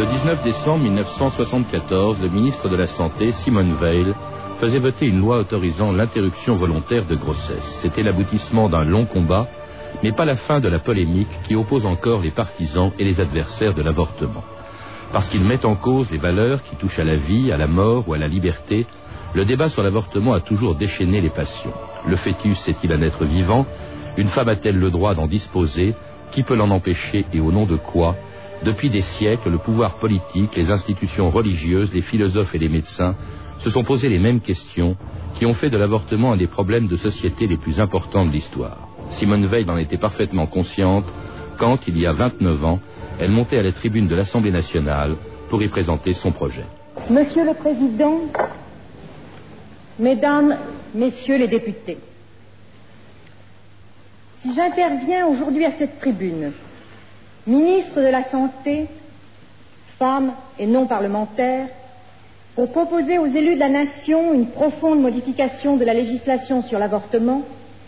19 décembre 1974, le ministre de la Santé, Simone Veil, faisait voter une loi autorisant l'interruption volontaire de grossesse. C'était l'aboutissement d'un long combat, mais pas la fin de la polémique qui oppose encore les partisans et les adversaires de l'avortement. Parce qu'il met en cause les valeurs qui touchent à la vie, à la mort ou à la liberté, le débat sur l'avortement a toujours déchaîné les passions. Le fœtus est-il un être vivant? Une femme a-t-elle le droit d'en disposer? Qui peut l'en empêcher et au nom de quoi? Depuis des siècles, le pouvoir politique, les institutions religieuses, les philosophes et les médecins se sont posés les mêmes questions qui ont fait de l'avortement un des problèmes de société les plus importants de l'histoire. Simone Veil en était parfaitement consciente quand, il y a 29 ans, elle montait à la tribune de l'Assemblée nationale pour y présenter son projet. Monsieur le Président, Mesdames, Messieurs les députés, si j'interviens aujourd'hui à cette tribune, ministre de la Santé, femme et non parlementaire, pour proposer aux élus de la nation une profonde modification de la législation sur l'avortement,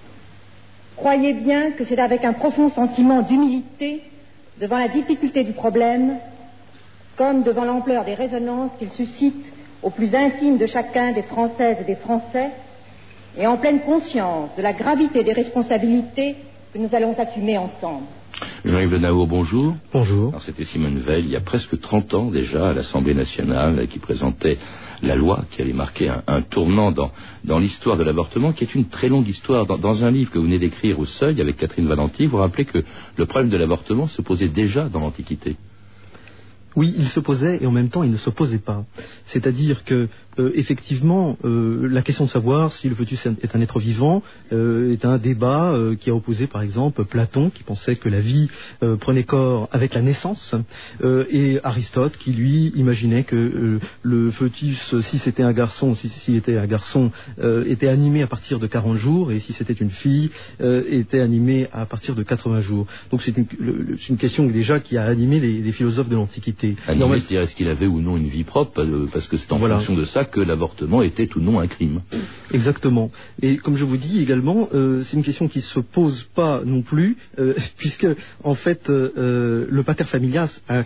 croyez bien que c'est avec un profond sentiment d'humilité devant la difficulté du problème, comme devant l'ampleur des résonances qu'il suscite au plus intime de chacun des Françaises et des Français, et en pleine conscience de la gravité des responsabilités que nous allons assumer ensemble. Jean-Yves Le Naour, bonjour. Bonjour. Alors, c'était Simone Veil, il y a presque 30 ans déjà, à l'Assemblée nationale, qui présentait la loi qui allait marquer un tournant dans l'histoire de l'avortement, qui est une très longue histoire. Dans un livre que vous venez d'écrire au Seuil, avec Catherine Valenti, vous rappelez que le problème de l'avortement se posait déjà dans l'Antiquité. Oui, il se posait et en même temps il ne s'opposait pas. C'est-à-dire que effectivement, la question de savoir si le fœtus est un être vivant est un débat qui a opposé par exemple Platon, qui pensait que la vie prenait corps avec la naissance, et Aristote, qui lui imaginait que le fœtus, si c'était un garçon, s'il était un garçon, était animé à partir de 40 jours, et si c'était une fille, était animé à partir de 80 jours. Donc c'est une question déjà qui a animé les philosophes de l'Antiquité. Animé, c'est-à-dire est-ce qu'il avait ou non une vie propre, parce que c'est en fonction de ça que l'avortement était ou non un crime. Exactement. Et comme je vous dis également, c'est une question qui ne se pose pas non plus, puisque en fait le pater familias a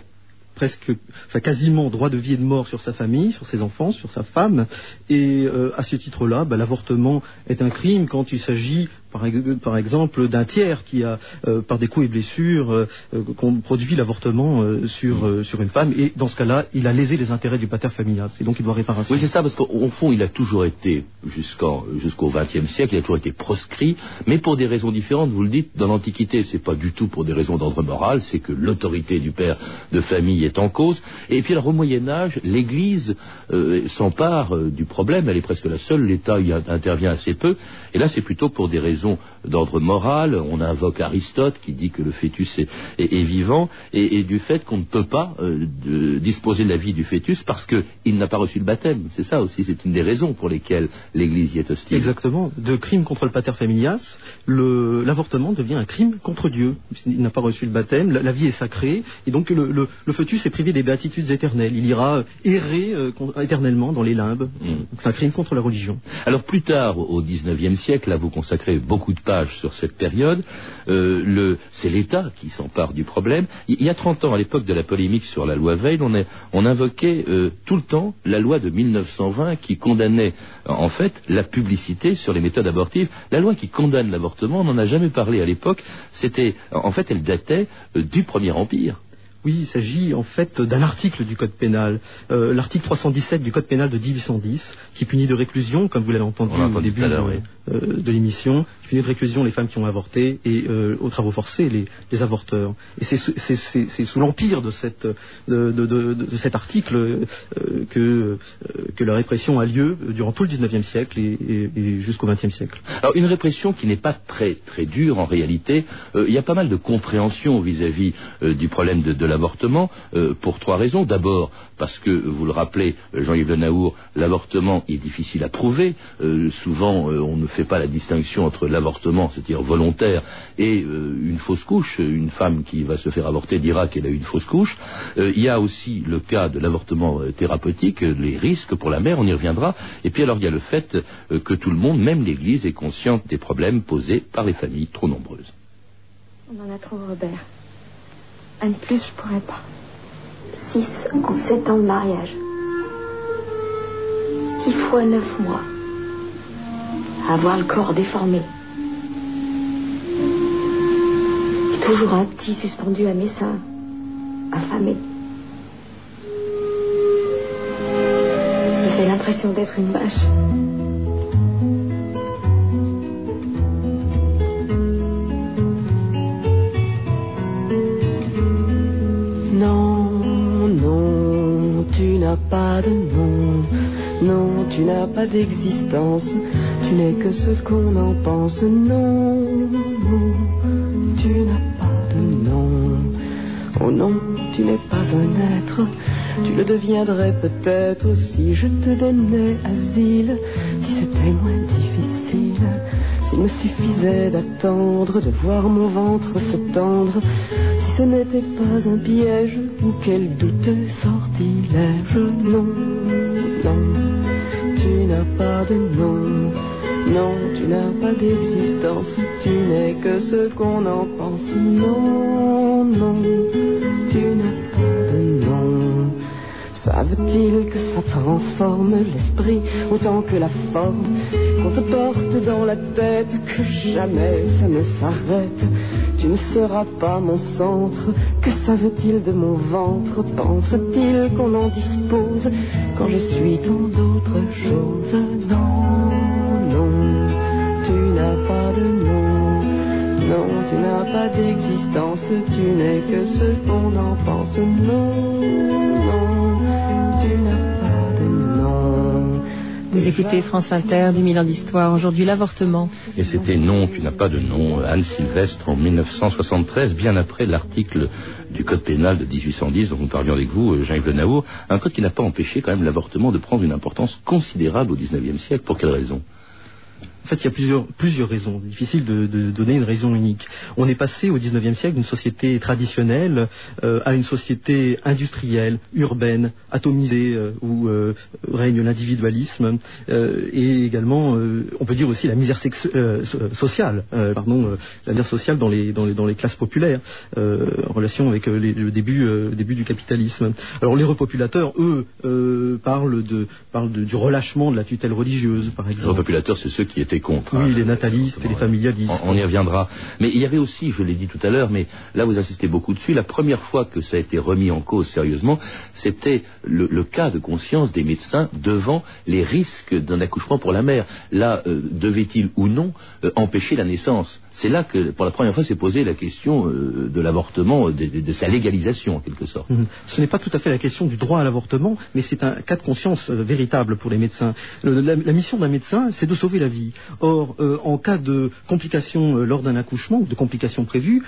quasiment droit de vie et de mort sur sa famille, sur ses enfants, sur sa femme, et à ce titre-là, l'avortement est un crime quand il s'agit par exemple d'un tiers qui a par des coups et blessures qu'on produit l'avortement sur une femme, et dans ce cas-là il a lésé les intérêts du pater familias et donc il doit réparation. Oui, c'est ça, parce qu'au fond il a toujours été jusqu'au XXe siècle, il a toujours été proscrit, mais pour des raisons différentes. Vous le dites, dans l'Antiquité c'est pas du tout pour des raisons d'ordre moral, c'est que l'autorité du père de famille est en cause, et puis alors au Moyen-Âge l'Église s'empare du problème, elle est presque la seule, l'État y intervient assez peu, et là c'est plutôt pour des raisons d'ordre moral. On invoque Aristote qui dit que le fœtus est vivant, et du fait qu'on ne peut pas disposer de la vie du fœtus parce qu'il n'a pas reçu le baptême. C'est ça aussi, c'est une des raisons pour lesquelles l'Église y est hostile. Exactement. De crime contre le pater familias, l'avortement devient un crime contre Dieu. Il n'a pas reçu le baptême, la vie est sacrée, et donc le fœtus est privé des béatitudes éternelles. Il ira errer éternellement dans les limbes. C'est un crime contre la religion. Alors plus tard, au XIXe siècle, là vous consacrez beaucoup de pages sur cette période, c'est l'État qui s'empare du problème. Il y a 30 ans, à l'époque de la polémique sur la loi Veil, on invoquait tout le temps la loi de 1920 qui condamnait en fait la publicité sur les méthodes abortives. La loi qui condamne l'avortement, on n'en a jamais parlé à l'époque, elle datait du Premier Empire. Oui, il s'agit en fait d'un article du Code pénal, l'article 317 du Code pénal de 1810, qui punit de réclusion, comme vous l'avez entendu au début de l'émission, qui punit de réclusion les femmes qui ont avorté, et aux travaux forcés les avorteurs. Et c'est sous l'empire de cet article que la répression a lieu durant tout le XIXe siècle et jusqu'au XXe siècle. Alors une répression qui n'est pas très très dure en réalité. Il y a pas mal de compréhension vis-à-vis du problème de l'avortement, pour trois raisons. D'abord, parce que, vous le rappelez, Jean-Yves Le Naour, l'avortement est difficile à prouver. Souvent, on ne fait pas la distinction entre l'avortement, c'est-à-dire volontaire, et une fausse couche. Une femme qui va se faire avorter dira qu'elle a eu une fausse couche. Il y a aussi le cas de l'avortement thérapeutique, les risques pour la mère, on y reviendra. Et puis alors, il y a le fait que tout le monde, même l'Église, est consciente des problèmes posés par les familles trop nombreuses. On en a trop, Robert. Un de plus, je pourrais pas. 6 en 7 ans de mariage. 6 fois 9 mois. Avoir le corps déformé. Et toujours un petit suspendu à mes seins. Affamé. J'ai l'impression d'être une vache. Non, non, tu n'as pas de nom. Non, tu n'as pas d'existence. Tu n'es que ce qu'on en pense. Non, non, tu n'as pas de nom. Oh non, tu n'es pas un être. Tu le deviendrais peut-être si je te donnais asile, si c'était moins difficile, s'il me suffisait d'attendre, de voir mon ventre se tendre, si ce n'était pas un piège ou quel douteux sortilège. Non, non, tu n'as pas de nom. Non, tu n'as pas d'existence, tu n'es que ce qu'on en pense. Non, non, tu n'as pas de nom. Savent-ils que ça transforme l'esprit autant que la forme, qu'on te porte dans la tête, que jamais ça ne s'arrête? Tu ne seras pas mon centre. Que savent-ils de mon ventre? Pensent-ils qu'on en dispose quand je suis tant d'autres choses? Non, non, tu n'as pas de nom. Non, tu n'as pas d'existence. Tu n'es que ce qu'on en pense. Non, non, tu n'as pas de nom. Vous écoutez France Inter, 2000 ans d'histoire. Aujourd'hui, l'avortement. Et c'était Non, tu n'as pas de nom, Anne Sylvestre en 1973, bien après l'article du Code pénal de 1810 dont nous parlions avec vous, Jean-Yves Le Naour, un code qui n'a pas empêché quand même l'avortement de prendre une importance considérable au XIXe siècle. Pour quelle raison? En fait, il y a plusieurs raisons. Difficile de donner une raison unique. On est passé au XIXe siècle d'une société traditionnelle à une société industrielle, urbaine, atomisée, où règne l'individualisme et également, on peut dire aussi la misère sociale, la misère sociale dans les classes populaires, en relation avec le début du capitalisme. Alors les repopulateurs, eux, parlent du relâchement de la tutelle religieuse, par exemple. Les repopulateurs, c'est ceux qui étaient contre. Oui, les natalistes et les familialistes. On y reviendra. Mais il y avait aussi, je l'ai dit tout à l'heure, mais là vous insistez beaucoup dessus, la première fois que ça a été remis en cause sérieusement, c'était le cas de conscience des médecins devant les risques d'un accouchement pour la mère. Là, devait-il ou non empêcher la naissance? C'est là que, pour la première fois, s'est posée la question de l'avortement, de sa légalisation, en quelque sorte. Ce n'est pas tout à fait la question du droit à l'avortement, mais c'est un cas de conscience véritable pour les médecins. La mission d'un médecin, c'est de sauver la vie. Or, en cas de complications lors d'un accouchement, ou de complications prévues,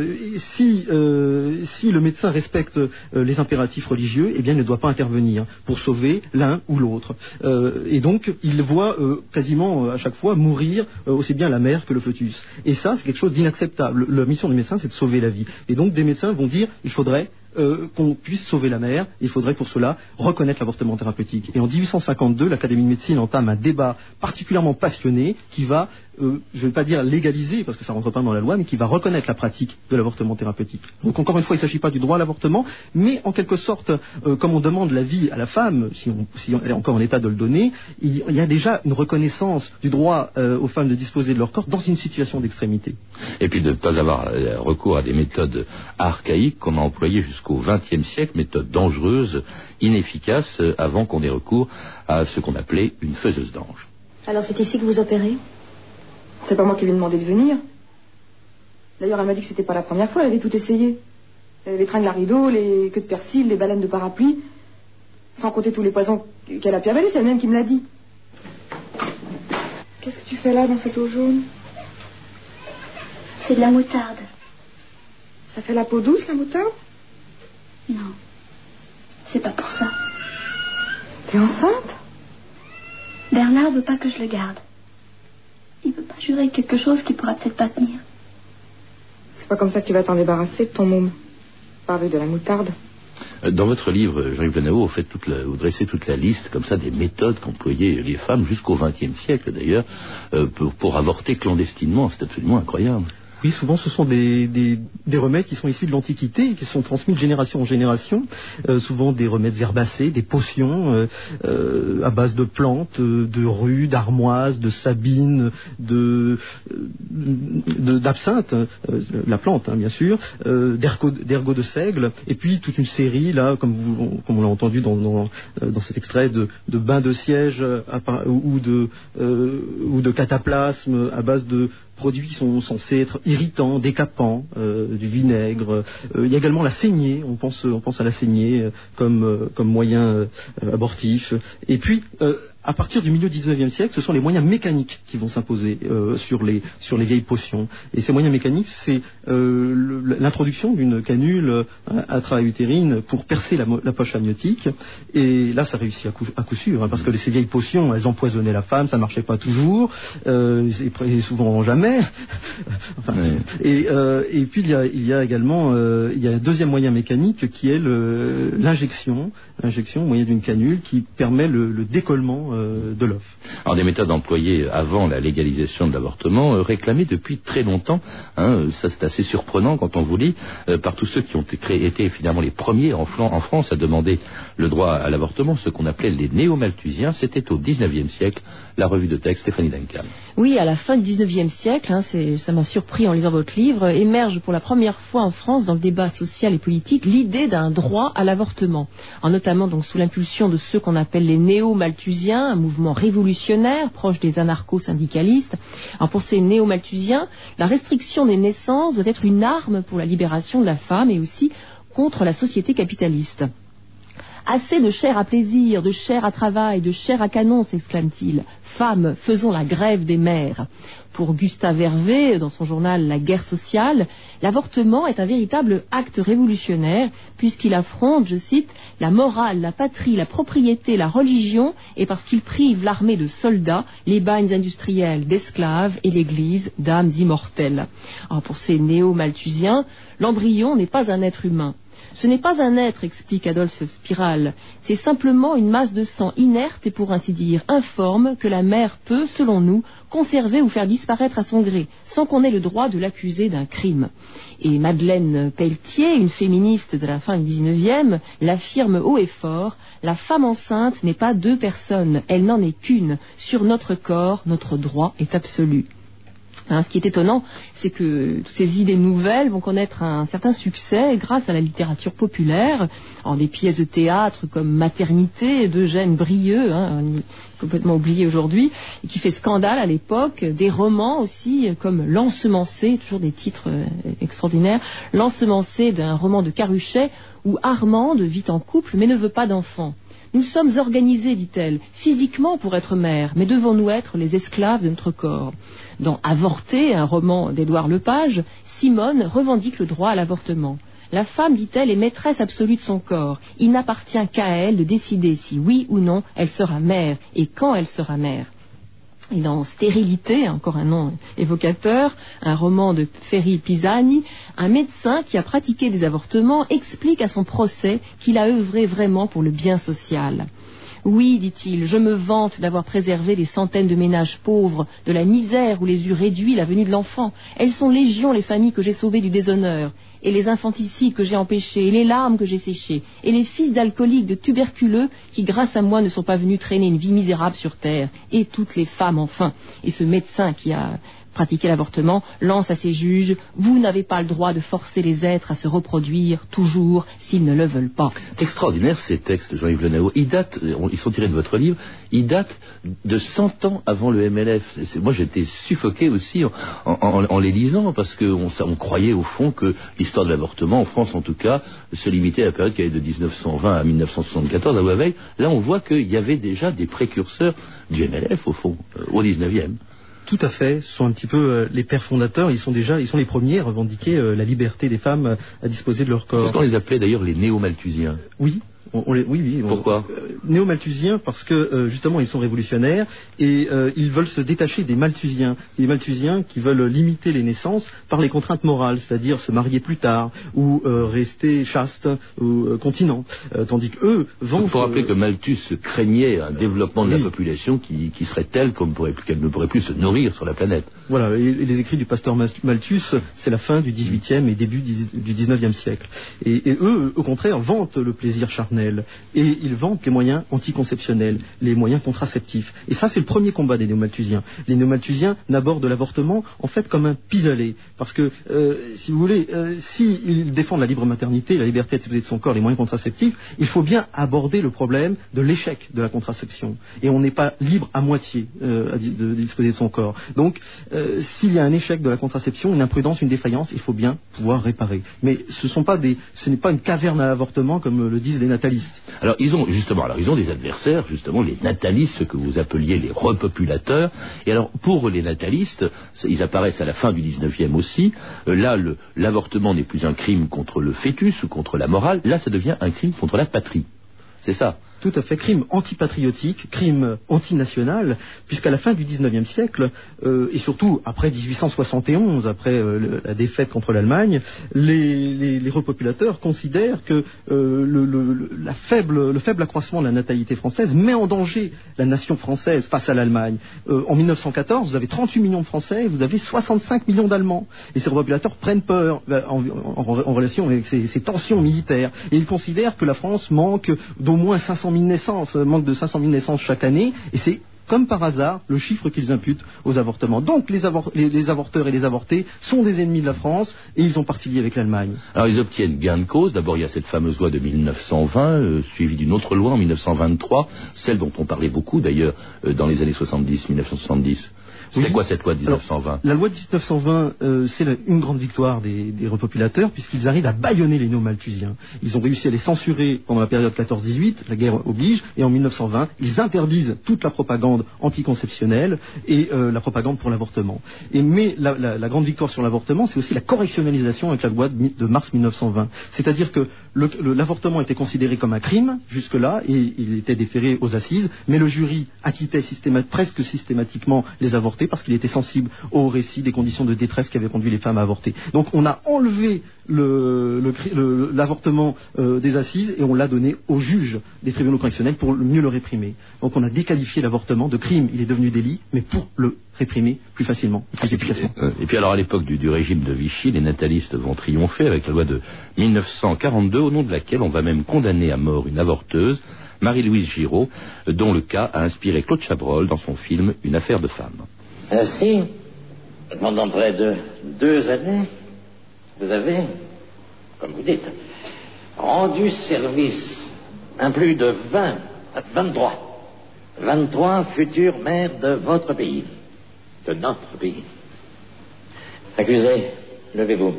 si le médecin respecte les impératifs religieux, eh bien, il ne doit pas intervenir pour sauver l'un ou l'autre. Et donc, il voit quasiment à chaque fois mourir aussi bien la mère que le fœtus. Et ça, c'est quelque chose d'inacceptable. La mission du médecin, c'est de sauver la vie. Et donc, des médecins vont dire, il faudrait qu'on puisse sauver la mère, il faudrait pour cela reconnaître l'avortement thérapeutique. Et en 1852, l'Académie de médecine entame un débat particulièrement passionné qui va, je ne vais pas dire légaliser, parce que ça ne rentre pas dans la loi, mais qui va reconnaître la pratique de l'avortement thérapeutique. Donc encore une fois, il ne s'agit pas du droit à l'avortement, mais en quelque sorte, comme on demande la vie à la femme, si elle est encore en état de le donner, il y a déjà une reconnaissance du droit aux femmes de disposer de leur corps dans une situation d'extrémité. Et puis de ne pas avoir recours à des méthodes archaïques qu'on a employées jusqu'au XXe siècle, méthodes dangereuses, inefficaces, avant qu'on ait recours à ce qu'on appelait une faiseuse d'ange. Alors c'est ici que vous opérez? C'est pas moi qui lui ai demandé de venir. D'ailleurs, elle m'a dit que c'était pas la première fois, elle avait tout essayé. Les tringles à rideaux, les queues de persil, les baleines de parapluie, sans compter tous les poisons qu'elle a pu avaler, c'est elle-même qui me l'a dit. Qu'est-ce que tu fais là, dans cette eau jaune? C'est de la moutarde. Ça fait la peau douce, la moutarde? Non, c'est pas pour ça. T'es enceinte? Bernard veut pas que je le garde. Il veut pas jurer quelque chose qui pourra peut-être pas tenir. C'est pas comme ça que tu vas t'en débarrasser de ton môme. Parler de la moutarde. Dans votre livre, Jean-Yves Le Naour, vous dressez toute la liste comme ça des méthodes qu'employaient les femmes jusqu'au XXe siècle d'ailleurs pour avorter clandestinement. C'est absolument incroyable. Oui, souvent ce sont des remèdes qui sont issus de l'Antiquité et qui sont transmis de génération en génération, souvent des remèdes herbacés, des potions à base de plantes, de rue, d'armoise, de sabine, d'absinthe, la plante bien sûr, d'ergot de seigle, et puis toute une série là, comme on l'a entendu dans cet extrait, de bains de siège ou de cataplasme à base de produits qui sont censés être irritants, décapants, du vinaigre. Il y a également la saignée, on pense à la saignée comme moyen abortif. Et puis, à partir du milieu du XIXe siècle, ce sont les moyens mécaniques qui vont s'imposer sur les vieilles potions. Et ces moyens mécaniques, c'est l'introduction d'une canule intra-utérine pour percer la poche amniotique. Et là, ça réussit à coup sûr, parce que ces vieilles potions, elles empoisonnaient la femme, ça marchait pas toujours, et souvent jamais. Enfin, oui. Et puis il y a également un deuxième moyen mécanique qui est l'injection au moyen d'une canule qui permet le décollement de l'œuf. Alors des méthodes employées avant la légalisation de l'avortement, réclamées depuis très longtemps, ça c'est assez surprenant quand on vous lit, par tous ceux qui ont été finalement les premiers en France à demander le droit à l'avortement, ce qu'on appelait les néo-malthusiens. C'était au XIXe siècle. La revue de texte, Stéphanie Duncan. Oui, à la fin du XIXe siècle, ça m'a surpris en lisant votre livre, émerge pour la première fois en France dans le débat social et politique l'idée d'un droit à l'avortement, notamment donc sous l'impulsion de ceux qu'on appelle les néo-malthusiens, un mouvement révolutionnaire proche des anarcho-syndicalistes. Alors pour ces néo-malthusiens, la restriction des naissances doit être une arme pour la libération de la femme et aussi contre la société capitaliste. Assez de chair à plaisir, de chair à travail, de chair à canon, s'exclame-t-il. Femmes, faisons la grève des mères. Pour Gustave Hervé, dans son journal La guerre sociale, l'avortement est un véritable acte révolutionnaire puisqu'il affronte, je cite, la morale, la patrie, la propriété, la religion, et parce qu'il prive l'armée de soldats, les bagnes industriels d'esclaves et l'Église d'âmes immortelles. Alors pour ces néo-malthusiens, l'embryon n'est pas un être humain. Ce n'est pas un être, explique Adolphe Spiral, c'est simplement une masse de sang inerte et pour ainsi dire informe que la mère peut, selon nous, conserver ou faire disparaître à son gré, sans qu'on ait le droit de l'accuser d'un crime. Et Madeleine Pelletier, une féministe de la fin du XIXe, l'affirme haut et fort, la femme enceinte n'est pas deux personnes, elle n'en est qu'une. Sur notre corps, notre droit est absolu. Ce qui est étonnant, c'est que toutes ces idées nouvelles vont connaître un certain succès grâce à la littérature populaire, en des pièces de théâtre comme Maternité d'Eugène Brieux, complètement oublié aujourd'hui, et qui fait scandale à l'époque, des romans aussi comme L'Ensemencé, toujours des titres extraordinaires, L'Ensemencé d'un roman de Caruchet, où Armande vit en couple mais ne veut pas d'enfant. Nous sommes organisés, dit-elle, physiquement pour être mères, mais devons-nous être les esclaves de notre corps? Dans Avorter, un roman d'Édouard Lepage, Simone revendique le droit à l'avortement. La femme, dit-elle, est maîtresse absolue de son corps. Il n'appartient qu'à elle de décider si oui ou non elle sera mère et quand elle sera mère. Et dans Stérilité, encore un nom évocateur, un roman de Ferri Pisani, un médecin qui a pratiqué des avortements explique à son procès qu'il a œuvré vraiment pour le bien social. Oui, dit-il, je me vante d'avoir préservé des centaines de ménages pauvres de la misère où les eût réduits la venue de l'enfant. Elles sont légion les familles que j'ai sauvées du déshonneur, et les infanticides que j'ai empêchés, et les larmes que j'ai séchées, et les fils d'alcooliques, de tuberculeux, qui grâce à moi ne sont pas venus traîner une vie misérable sur terre, et toutes les femmes enfin. Et ce médecin qui a pratiqué l'avortement lance à ses juges, vous n'avez pas le droit de forcer les êtres à se reproduire toujours s'ils ne le veulent pas. Extraordinaire ces textes, Jean-Yves Le Naot. Ils sont tirés de votre livre, ils datent de 100 ans avant le MLF. Moi j'étais suffoqué aussi en les lisant parce qu'on croyait au fond que l'histoire de l'avortement, en France en tout cas, se limitait à la période qui allait de 1920 à 1974 à Wavell. Là on voit qu'il y avait déjà des précurseurs du MLF au fond, au 19e. Tout à fait, ce sont un petit peu les pères fondateurs, ils sont les premiers à revendiquer la liberté des femmes à disposer de leur corps. Est-ce qu'on les appelait d'ailleurs les néo-malthusiens? Oui, Oui. Pourquoi Néo-malthusiens parce que justement ils sont révolutionnaires et ils veulent se détacher des malthusiens. Les malthusiens qui veulent limiter les naissances par les contraintes morales, c'est-à-dire se marier plus tard ou rester chaste ou continent. Tandis qu'eux vont... Il faut rappeler que Malthus craignait un développement de la population qui serait tel qu'elle ne pourrait plus se nourrir sur la planète. Voilà, et les écrits du pasteur Malthus, c'est la fin du XVIIIe et début du XIXe siècle. Et eux, au contraire, vantent le plaisir charnel. Et ils vantent les moyens anticonceptionnels, les moyens contraceptifs. Et ça, c'est le premier combat des néo-malthusiens. Les néo-malthusiens n'abordent l'avortement, en fait, comme un pis-aller. Parce que, si vous voulez, s'ils défendent la libre maternité, la liberté de disposer de son corps, les moyens contraceptifs, il faut bien aborder le problème de l'échec de la contraception. Et on n'est pas libre à moitié de disposer de son corps. Donc, s'il y a un échec de la contraception, une imprudence, une défaillance, il faut bien pouvoir réparer. Mais ce n'est pas une caverne à l'avortement comme le disent les natalistes. Alors ils ont des adversaires, justement les natalistes, ce que vous appeliez les repopulateurs. Et alors pour les natalistes, ils apparaissent à la fin du 19e aussi. Là, l'avortement n'est plus un crime contre le fœtus ou contre la morale. Là, ça devient un crime contre la patrie. C'est ça. Tout à fait, crime antipatriotique, crime antinational, puisqu'à la fin du XIXe siècle, et surtout après 1871, après la défaite contre l'Allemagne, les repopulateurs considèrent que le faible accroissement de la natalité française met en danger la nation française face à l'Allemagne. En 1914, vous avez 38 millions de Français, vous avez 65 millions d'Allemands. Et ces repopulateurs prennent peur en relation avec ces tensions militaires. Et ils considèrent que la France manque d'au moins 500 000 naissances, manque de 500 000 naissances chaque année, et c'est comme par hasard le chiffre qu'ils imputent aux avortements. Donc les avorteurs et les avortés sont des ennemis de la France et ils ont parti lié avec l'Allemagne. Alors ils obtiennent gain de cause. D'abord il y a cette fameuse loi de 1920 suivie d'une autre loi en 1923, celle dont on parlait beaucoup d'ailleurs dans les années 1970. C'était quoi cette loi de 1920? Alors, la loi de 1920, c'est une grande victoire des repopulateurs, puisqu'ils arrivent à bâillonner les néo-malthusiens. Ils ont réussi à les censurer pendant la période 14-18, la guerre oblige, et en 1920, ils interdisent toute la propagande anticonceptionnelle et la propagande pour l'avortement. Mais la grande victoire sur l'avortement, c'est aussi la correctionnalisation avec la loi de mars 1920. C'est-à-dire que l'avortement était considéré comme un crime, jusque-là, et il était déféré aux assises, mais le jury acquittait presque systématiquement les avortés, parce qu'il était sensible au récit des conditions de détresse qui avaient conduit les femmes à avorter. Donc on a enlevé l'avortement des assises et on l'a donné aux juges des tribunaux correctionnels pour mieux le réprimer. Donc on a déqualifié l'avortement de crime, il est devenu délit, mais pour le réprimer plus facilement, plus efficacement. Et puis alors à l'époque du régime de Vichy, les natalistes vont triompher avec la loi de 1942, au nom de laquelle on va même condamner à mort une avorteuse, Marie-Louise Giraud, dont le cas a inspiré Claude Chabrol dans son film Une affaire de femme. Ainsi, pendant près de 2 années, vous avez, comme vous dites, rendu service à plus de 23 futures mères de votre pays, de notre pays. Accusés, levez-vous.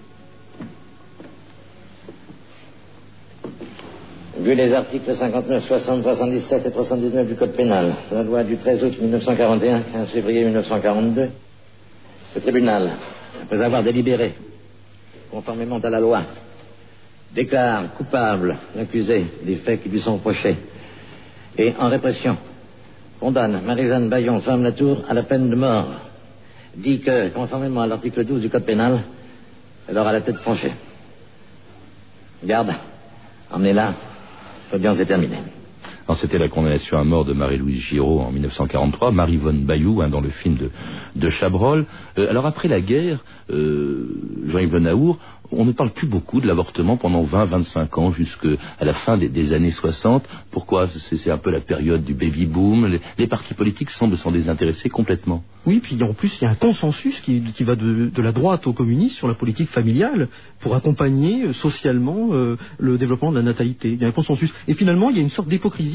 Vu les articles 59, 60, 77 et 319 du Code pénal, la loi du 13 août 1941, 15 février 1942, le tribunal, après avoir délibéré, conformément à la loi, déclare coupable l'accusé des faits qui lui sont reprochés et, en répression, condamne Marie-Jeanne Bayon, femme Latour, à la peine de mort. Dit que, conformément à l'article 12 du Code pénal, elle aura la tête tranchée. Garde, emmenez-la. L'audience est terminée. C'était la condamnation à mort de Marie-Louise Giraud en 1943, Marie von Bayou, dans le film de Chabrol. Alors après la guerre, Jean-Yves Le Naour, on ne parle plus beaucoup de l'avortement pendant 20-25 ans jusqu'à la fin des années 60. Pourquoi? C'est un peu la période du baby-boom. Les partis politiques semblent s'en désintéresser complètement. Oui, puis en plus, il y a un consensus qui va de la droite aux communistes sur la politique familiale pour accompagner socialement le développement de la natalité. Il y a un consensus. Et finalement, il y a une sorte d'hypocrisie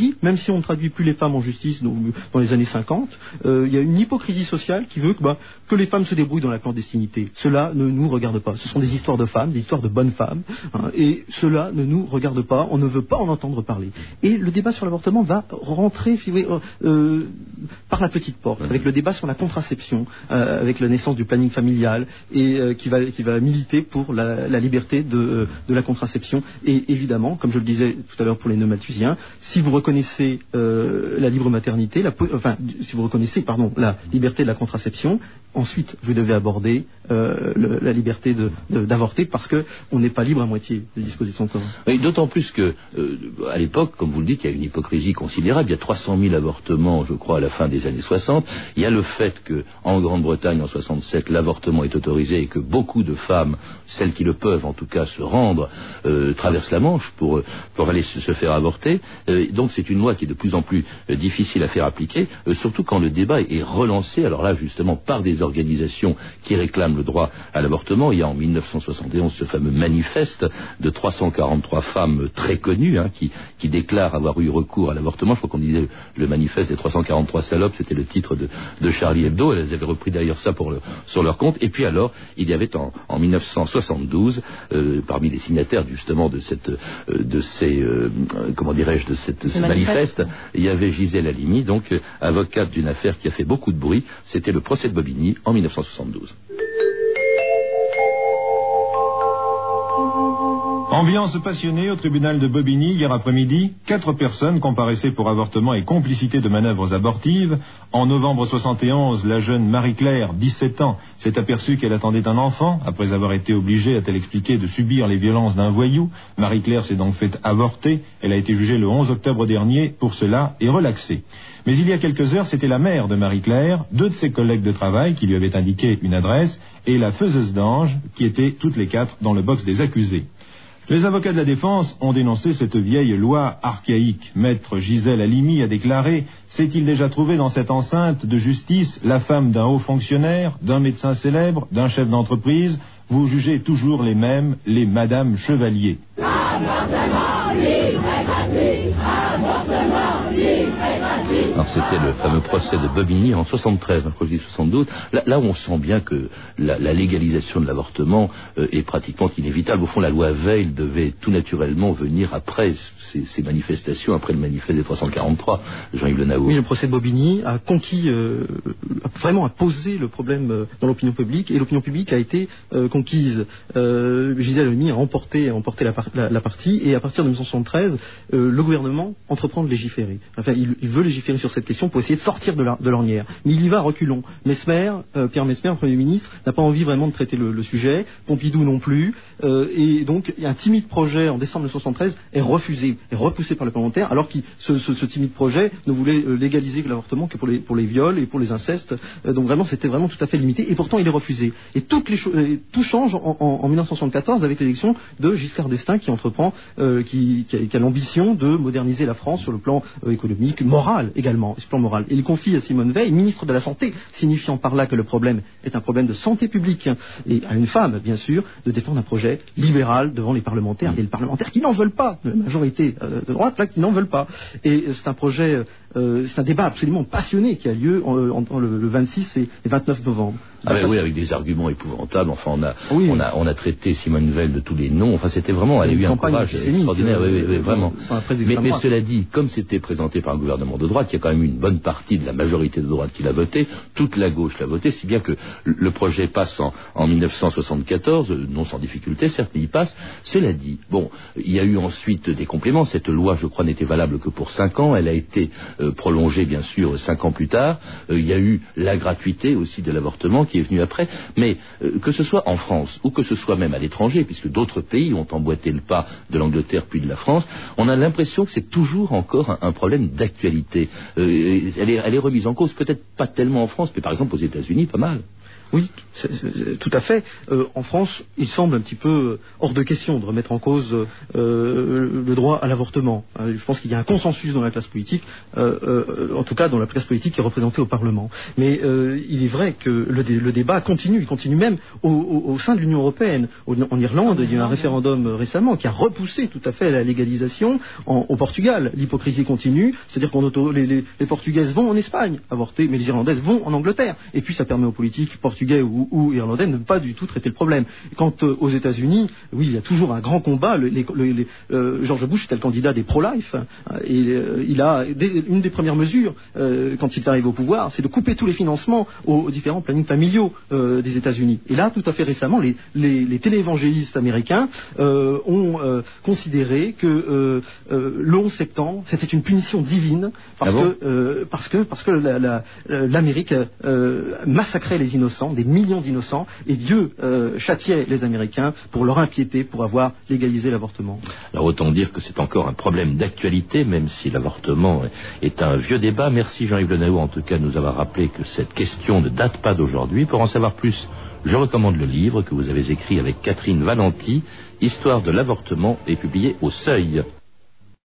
hypocrisie, même si on ne traduit plus les femmes en justice dans les années 50, il y a une hypocrisie sociale qui veut que les femmes se débrouillent dans la clandestinité. Cela ne nous regarde pas. Ce sont des histoires de femmes, des histoires de bonnes femmes, et cela ne nous regarde pas, on ne veut pas en entendre parler. Et le débat sur l'avortement va rentrer par la petite porte, avec le débat sur la contraception, avec la naissance du planning familial, et qui va militer pour la liberté de la contraception. Et évidemment, comme je le disais tout à l'heure pour les non-malthusiens, si vous reconnaissez la libre maternité, si vous reconnaissez la liberté de la contraception, ensuite vous devez aborder la liberté d'avorter, parce qu'on n'est pas libre à moitié de disposer de son corps. Oui, d'autant plus que à l'époque, comme vous le dites, il y a une hypocrisie considérable. Il y a 300 000 avortements, je crois, à la fin des années 60. Il y a le fait qu'en Grande-Bretagne, en 67, l'avortement est autorisé et que beaucoup de femmes, celles qui le peuvent en tout cas, se rendre, traversent la Manche pour aller se faire avorter. Donc c'est une loi qui est de plus en plus difficile à faire appliquer, surtout quand le débat est relancé, alors là justement par des organisations qui réclament le droit à l'avortement. Il y a en 1971 ce fameux manifeste de 343 femmes très connues qui déclarent avoir eu recours à l'avortement. Je crois qu'on disait le manifeste des 343 salopes, c'était le titre de Charlie Hebdo. Elles avaient repris d'ailleurs ça sur leur compte. Et puis alors, il y avait en 1972, parmi les signataires justement de ce manifeste, il y avait Gisèle Halimi, donc avocate d'une affaire qui a fait beaucoup de bruit. C'était le procès de Bobigny en 1972. Ambiance passionnée au tribunal de Bobigny hier après-midi. 4 personnes comparaissaient pour avortement et complicité de manœuvres abortives. En novembre 71, la jeune Marie-Claire, 17 ans, s'est aperçue qu'elle attendait un enfant, après avoir été obligée, a-t-elle expliqué, de subir les violences d'un voyou. Marie-Claire s'est donc fait avorter. Elle a été jugée le 11 octobre dernier pour cela et relaxée. Mais il y a quelques heures, c'était la mère de Marie-Claire, 2 de ses collègues de travail qui lui avaient indiqué une adresse, et la faiseuse d'ange, qui étaient toutes les 4 dans le box des accusés. Les avocats de la défense ont dénoncé cette vieille loi archaïque. Maître Gisèle Halimi a déclaré « S'est-il déjà trouvé dans cette enceinte de justice la femme d'un haut fonctionnaire, d'un médecin célèbre, d'un chef d'entreprise ? Vous jugez toujours les mêmes, les Madame Chevalier. » Alors c'était le fameux procès de Bobigny en 73, je dis 72. Là où on sent bien que la légalisation de l'avortement est pratiquement inévitable. Au fond, la loi Veil devait tout naturellement venir après ces manifestations, après le manifeste des 343, Jean-Yves Le Naour. Oui, le procès de Bobigny a conquis, vraiment a posé le problème dans l'opinion publique, et l'opinion publique a été conquise. Gisèle Halimi a emporté la partie, et à partir de 1973, le gouvernement entreprend de légiférer. Enfin, il veut légiférer sur cette question pour essayer de sortir de l'ornière. Mais il y va à reculons. Pierre Messmer, le Premier ministre, n'a pas envie vraiment de traiter le sujet. Pompidou non plus. Et donc, un timide projet en décembre 1973 est refusé, est repoussé par les parlementaires, alors que ce timide projet ne voulait légaliser l'avortement que pour les viols et pour les incestes. Donc vraiment, c'était vraiment tout à fait limité. Et pourtant, il est refusé. Et tout change en 1974 avec l'élection de Giscard d'Estaing qui entreprend, qui a l'ambition de moderniser la France sur le plan économique, moral également, sur le plan moral. Et il confie à Simone Veil, ministre de la Santé, signifiant par là que le problème est un problème de santé publique, et à une femme, bien sûr, de défendre un projet libéral devant les parlementaires, et les parlementaires qui n'en veulent pas, la majorité de droite, là, qui n'en veulent pas. Et c'est un projet, c'est un débat absolument passionné qui a lieu entre le 26 et 29 novembre. Ah ben oui, avec des arguments épouvantables. Enfin, on a traité Simone Veil de tous les noms. Enfin, c'était vraiment, elle a eu un courage extraordinaire. Oui, vraiment. Mais cela dit, comme c'était présenté par un gouvernement de droite, il y a quand même une bonne partie de la majorité de droite qui l'a voté. Toute la gauche l'a voté, si bien que le projet passe en 1974, non sans difficulté, certes, mais il passe. Cela dit, bon, il y a eu ensuite des compléments. Cette loi, je crois, n'était valable que pour 5 ans. Elle a été prolongée, bien sûr, 5 ans plus tard. Il y a eu la gratuité aussi de l'avortement qui est venu après, mais que ce soit en France ou que ce soit même à l'étranger, puisque d'autres pays ont emboîté le pas de l'Angleterre puis de la France, on a l'impression que c'est toujours encore un problème d'actualité. Elle est remise en cause, peut-être pas tellement en France, mais par exemple aux États-Unis, pas mal. Oui, Tout à fait. En France, il semble un petit peu hors de question de remettre en cause le droit à l'avortement. Je pense qu'il y a un consensus dans la classe politique, en tout cas dans la classe politique qui est représentée au Parlement. Mais il est vrai que le débat continue, il continue même au sein de l'Union européenne. En Irlande, il y a eu un référendum récemment qui a repoussé tout à fait la légalisation. Au Portugal, l'hypocrisie continue, c'est-à-dire que les Portugaises vont en Espagne avorter, mais les Irlandaises vont en Angleterre. Et puis ça permet aux politiques portugais ou irlandais de ne pas du tout traiter le problème. Quant aux États-Unis, oui, il y a toujours un grand combat. George Bush était le candidat des pro-life, et il a une des premières mesures quand il arrive au pouvoir, c'est de couper tous les financements aux différents plannings familiaux des États-Unis. Et là, tout à fait récemment, les téléévangélistes américains ont considéré que le 11 septembre, c'était une punition divine parce que l'Amérique massacrait les innocents, des millions d'innocents, et Dieu châtiait les Américains pour leur impiété, pour avoir légalisé l'avortement. Alors autant dire que c'est encore un problème d'actualité, même si l'avortement est un vieux débat. Merci Jean-Yves Le Naour en tout cas de nous avoir rappelé que cette question ne date pas d'aujourd'hui. Pour en savoir plus, je recommande le livre que vous avez écrit avec Catherine Valenti, Histoire de l'avortement, et publié au Seuil.